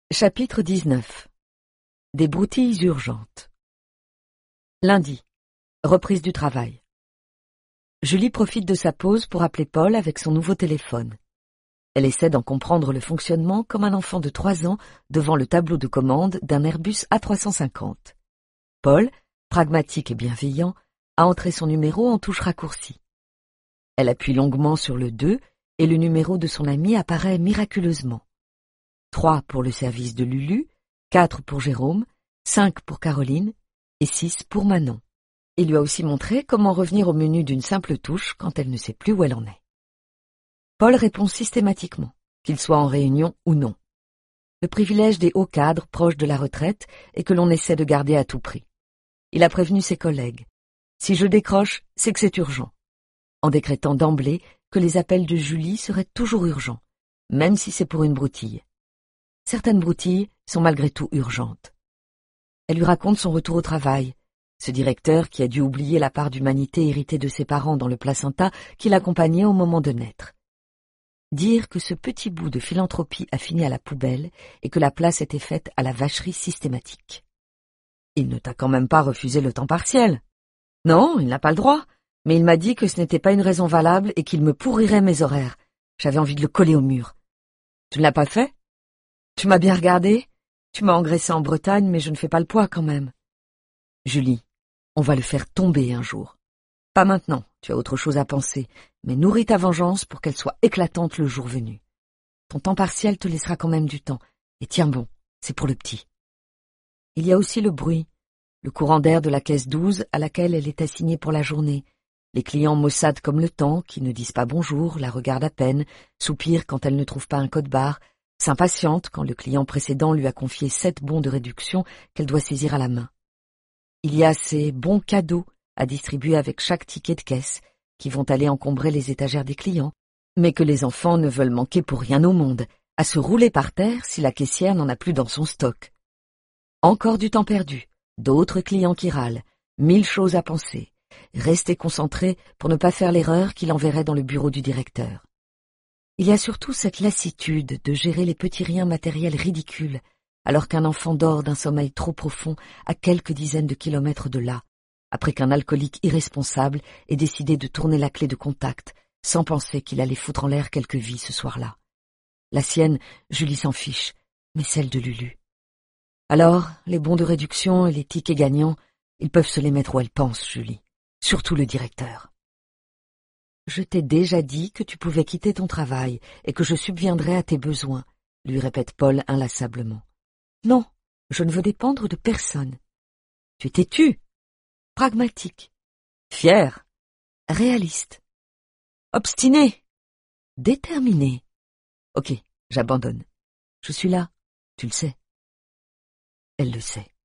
Chapitre 19. Des broutilles urgentes. Lundi. Reprise du travail. Julie profite de sa pause pour appeler Paul avec son nouveau téléphone. Elle essaie d'en comprendre le fonctionnement comme un enfant de 3 ans devant le tableau de commande d'un Airbus A350. Paul, pragmatique et bienveillant, a entré son numéro en touche raccourcie. Elle appuie longuement sur le 2 et le numéro de son ami apparaît miraculeusement. 3 pour le service de Lulu, 4 pour Jérôme, 5 pour Caroline et 6 pour Manon. Il lui a aussi montré comment revenir au menu d'une simple touche quand elle ne sait plus où elle en est. Paul répond systématiquement, qu'il soit en réunion ou non. Le privilège des hauts cadres proches de la retraite et que l'on essaie de garder à tout prix. Il a prévenu ses collègues. Si je décroche, c'est que c'est urgent. En décrétant d'emblée que les appels de Julie seraient toujours urgents, même si c'est pour une broutille. Certaines broutilles sont malgré tout urgentes. Elle lui raconte son retour au travail, ce directeur qui a dû oublier la part d'humanité héritée de ses parents dans le placenta qui l'accompagnait au moment de naître. Dire que ce petit bout de philanthropie a fini à la poubelle et que la place était faite à la vacherie systématique. Il ne t'a quand même pas refusé le temps partiel. Non, il n'a pas le droit, mais il m'a dit que ce n'était pas une raison valable et qu'il me pourrirait mes horaires. J'avais envie de le coller au mur. Tu ne l'as pas fait? Tu m'as bien regardé? Tu m'as engraissé en Bretagne, mais je ne fais pas le poids quand même. Julie, on va le faire tomber un jour. Pas maintenant, tu as autre chose à penser, mais nourris ta vengeance pour qu'elle soit éclatante le jour venu. Ton temps partiel te laissera quand même du temps, et tiens bon, c'est pour le petit. Il y a aussi le bruit, le courant d'air de la caisse 12 à laquelle elle est assignée pour la journée, les clients maussades comme le temps, qui ne disent pas bonjour, la regardent à peine, soupirent quand elle ne trouve pas un code-barre, s'impatiente quand le client précédent lui a confié 7 bons de réduction qu'elle doit saisir à la main. Il y a ces bons cadeaux à distribuer avec chaque ticket de caisse qui vont aller encombrer les étagères des clients, mais que les enfants ne veulent manquer pour rien au monde, à se rouler par terre si la caissière n'en a plus dans son stock. Encore du temps perdu, d'autres clients qui râlent, 1000 choses à penser. Rester concentré pour ne pas faire l'erreur qui l'enverrait dans le bureau du directeur. Il y a surtout cette lassitude de gérer les petits riens matériels ridicules, alors qu'un enfant dort d'un sommeil trop profond à quelques dizaines de kilomètres de là, après qu'un alcoolique irresponsable ait décidé de tourner la clé de contact, sans penser qu'il allait foutre en l'air quelques vies ce soir-là. La sienne, Julie s'en fiche, mais celle de Lulu. Alors, les bons de réduction et les tickets gagnants, ils peuvent se les mettre où elle pense, Julie. Surtout le directeur. Je t'ai déjà dit que tu pouvais quitter ton travail et que je subviendrais à tes besoins, lui répète Paul inlassablement. Non, je ne veux dépendre de personne. Tu es têtu, pragmatique, fier, réaliste, obstiné, déterminé. Ok, j'abandonne. Je suis là, tu le sais. Elle le sait.